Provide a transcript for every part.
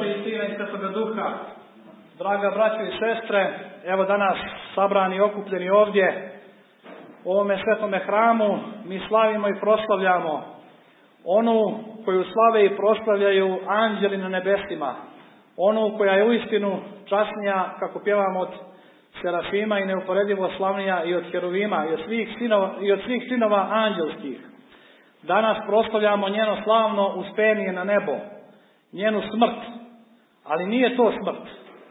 Oca i Sina i Svetoga Duha. Draga braćo i sestre, evo danas sabrani i okupljeni ovdje u ovome svetome hramu, mi slavimo i proslavljamo onu koju slave i proslavljaju anđeli na nebesima, onu koja je uistinu časnija, kako pjevamo, od serafima i neuporedivo slavnija i od heruvima i od svih sinova anđelskih. Danas proslavljamo njeno slavno uspenije na nebo, njenu smrt, ali nije to smrt.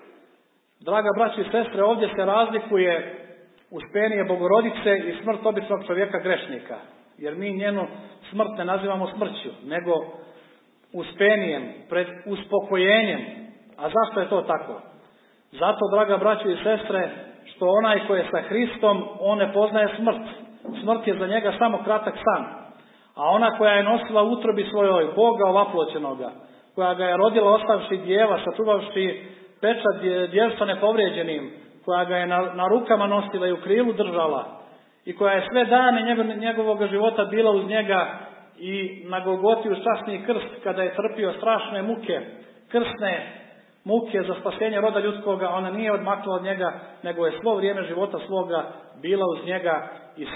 Draga braći i sestre, ovdje se razlikuje uspenije Bogorodice i smrt običnog čovjeka grešnika, jer mi njenu smrt ne nazivamo smrću, nego uspenijem, pred uspokojenjem. A zašto je to tako? Zato, draga braći i sestre, što onaj koji je sa Hristom, on ne poznaje smrt. Smrt je za njega samo kratak san. A ona koja je nosila u utrobi svojoj Boga ovaploćenoga, koja ga je rodila ostavši djeva, sačuvavši pečat djevstva nepovrijeđenim, koja ga je na rukama nosila i u krilu držala i koja je sve dane njegovog života bila uz njega i na Golgoti uz časni krst, kada je trpio strašne muke, krsne muke za spasenje roda ljudskoga, ona nije odmakla od njega, nego je svo vrijeme života svoga bila uz njega i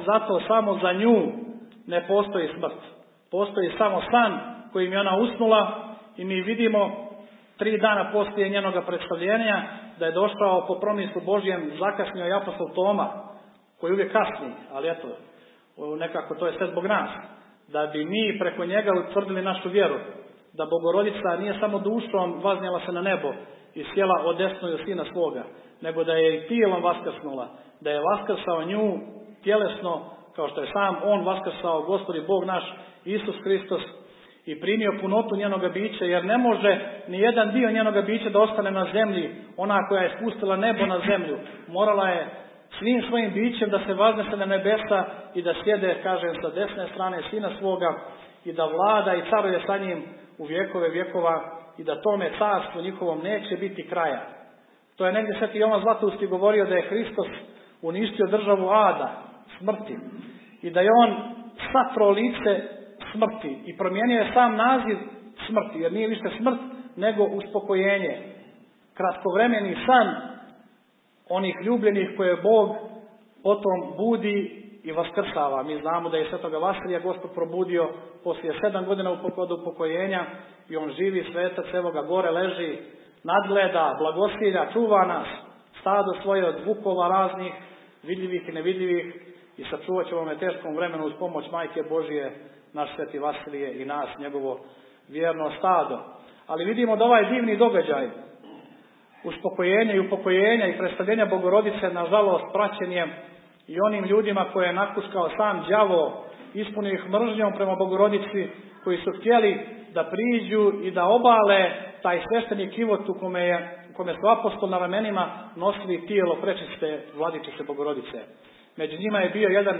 samo za nju ne postoji smrt. Postoji samo san kojim je ona usnula i mi vidimo 3 dana poslije njenoga predstavljenja da je došao po promislu Božjem, zakasnio i apostol Toma, koji uvijek kasni, ali eto, nekako to je sve zbog nas, da bi mi preko njega utvrdili našu vjeru, da Bogorodica nije samo dušom vaznjela se na nebo i sjela od desno od Sina svoga, nego da je i tijelom vaskrsnula, da je vaskrsao nju tjelesno, kao što je sam on vaskrsao, Gospod i Bog naš Isus Hristos, i primio punotu njenoga bića, jer ne može ni jedan dio njenoga bića da ostane na zemlji. Ona koja je spustila nebo na zemlju, morala je svim svojim bićem da se vaznese na nebesa i da sjede, kažem, sa desne strane Sina svoga i da vlada i caruje sa njim u vjekove vjekova i da tome carstvu njihovom neće biti kraja. To je negdje Sveti Jovan Zlatousti govorio da je Hristos uništio državu ada, smrti, i da je on satro lice smrti i promijenio je sam naziv smrti, jer nije više smrt nego uspokojenje, kratkovremeni san onih ljubljenih koje Bog potom budi i vaskrsava. Mi znamo da je Svetoga Vasilija Gospod probudio poslije 7 godina od upokojenja i on živi svetac, evo ga gore leži, nadgleda, blagosilja, čuva nas, stado svoje od vukova raznih, vidljivih i nevidljivih, i sačuvat će ovome teškom vremenu uz pomoć Majke Božije naš Sveti Vasilije i nas, njegovo vjerno stado. Ali vidimo da ovaj divni događaj uspokojenja i upokojenja i predstavljenja Bogorodice, nažalost, praćen je i onim ljudima koje je nakuskao sam đavo, ispunio ih mržnjom prema Bogorodici, koji su htjeli da priđu i da obale taj svešteni kivot u kome su apostol na ramenima nosili tijelo prečiste Vladičice Bogorodice. Među njima je bio jedan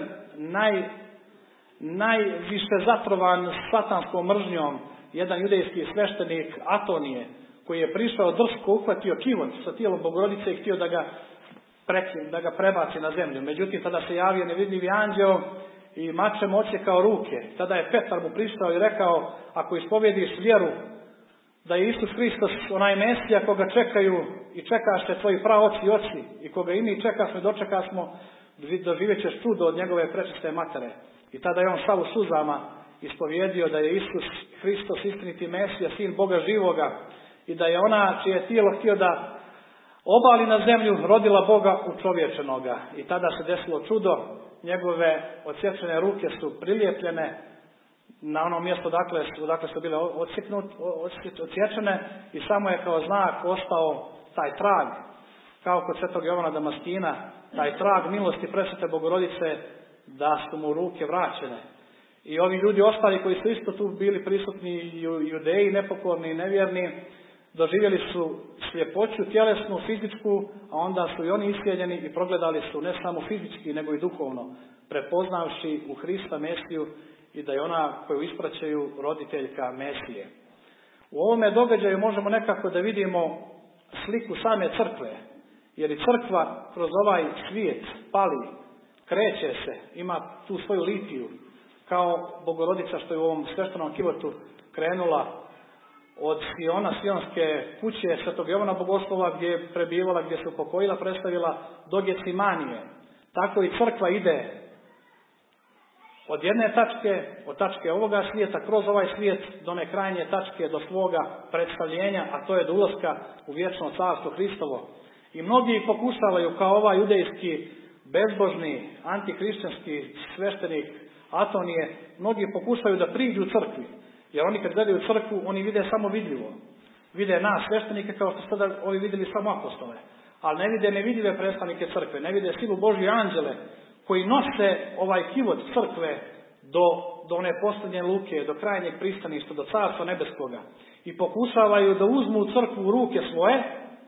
najviše zatrovan satanskom mržnjom, jedan judejski sveštenik Atonije, koji je prišao drsko, uhvatio kivot sa tijelom Bogorodice i htio da ga prebaci na zemlju. Međutim, tada se javio nevidljivi anđeo i mačem odsjekao ruke. Tada je Petar mu prišao i rekao: ako ispovjediš vjeru da je Isus Hristos onaj Mesija koga čekaju i čekaše tvoji praoci i oci i koga i mi čekasmo i dočekasmo, doživjet ćeš čudo od njegove prečiste matere. I tada je on sav u suzama ispovjedio da je Isus Hristos istiniti Mesija, Sin Boga živoga, i da je ona čije tijelo htio da obali na zemlju rodila Boga učovječenoga. I tada se desilo čudo, njegove odsječene ruke su prilijepljene na ono mjesto odakle su bile odsječene i samo je kao znak ostao taj trag, kao kod Svetog Jovana Damaskina, taj trag milosti presvete Bogorodice, da su mu ruke vraćene. I ovi ljudi ostali koji su isto tu bili prisutni, Judeji, nepokorni i nevjerni, doživjeli su sljepoću tjelesnu, fizičku, a onda su i oni iscijeljeni i progledali su ne samo fizički, nego i duhovno, prepoznavši u Hrista Mesiju i da je ona koju ispraćaju roditeljka Mesije. U ovome događaju možemo nekako da vidimo sliku same crkve, jer i crkva kroz ovaj svijet pali, kreće se, ima tu svoju litiju, kao Bogorodica što je u ovom sveštenom kivotu krenula od Siona, Sionske kuće Svetog Jovana Bogoslova gdje je prebivala, gdje se upokojila, predstavila do Gecimanije. Tako i crkva ide od jedne tačke, od tačke ovoga svijeta, kroz ovaj svijet do one krajnje tačke, do svoga predstavljenja, a to je do ulaska u vječno carstvo Hristovo. I mnogi pokušavaju, kao ovaj judejski, bezbožni, antikrišćanski sveštenik Atonije, mnogi pokušaju da priđu crkvi. Jer oni kad gledaju crkvu, oni vide samo vidljivo. Vide nas, sveštenike, kao što sada ovi vidjeli samo apostole. Ali ne vide nevidljive predstavnike crkve, ne vide silu Božje anđele koji nose ovaj kivot crkve do one posljednje luke, do krajnjeg pristaništa, do carstva nebeskoga. I pokušavaju da uzmu crkvu u ruke svoje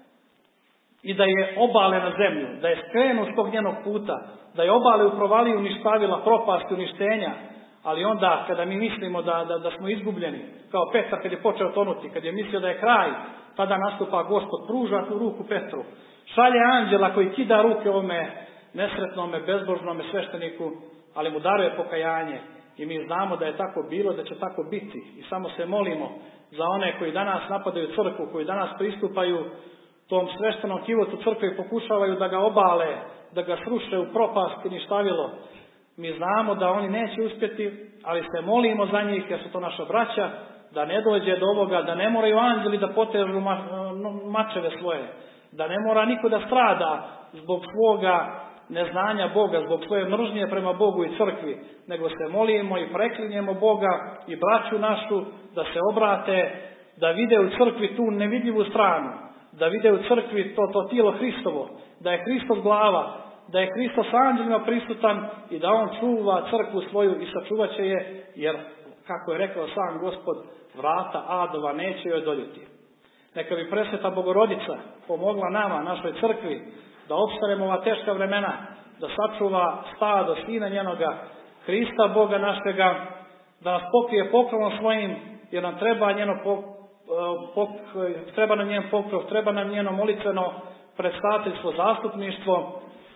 i da je obale na zemlju, da je skrenu s tog njenog puta, da je obale u provaliju uništavila, propast, uništenja. Ali onda, kada mi mislimo da smo izgubljeni, kao Petar kad je počeo tonuti, kad je mislio da je kraj, tada nastupa Gospod, pruža tu ruku Petru, šalje anđela koji kida ruke ovome nesretnome, bezbožnome svešteniku, ali mu daruje pokajanje. I mi znamo da je tako bilo, da će tako biti. I samo se molimo za one koji danas napadaju crkvu, koji danas pristupaju tom sveštenom kivotu crkve i pokušavaju da ga obale, da ga sruše u propast i ništavilo. Mi znamo da oni neće uspjeti, ali se molimo za njih, jer su to naša braća, da ne dođe do ovoga, da ne moraju anđeli da potežu mačeve svoje, da ne mora niko da strada zbog svoga neznanja Boga, zbog svoje mržnje prema Bogu i crkvi, nego se molimo i preklinjemo Boga i braću našu da se obrate, da vide u crkvi tu nevidljivu stranu, da vide u crkvi to tijelo Hristovo, da je Hristos glava, da je Hristos s anđelima prisutan i da on čuva crkvu svoju i sačuvat će je, jer, kako je rekao sam Gospod, vrata adova neće joj doljeti. Neka bi presveta Bogorodica pomogla nama, našoj crkvi, da opstanemo ova teška vremena, da sačuva stado sina njenoga, Hrista Boga našega, da nas pokrije pokrovom svojim, jer nam treba treba nam njen pokrov, treba nam njeno molitveno predstaviteljstvo, zastupništvo,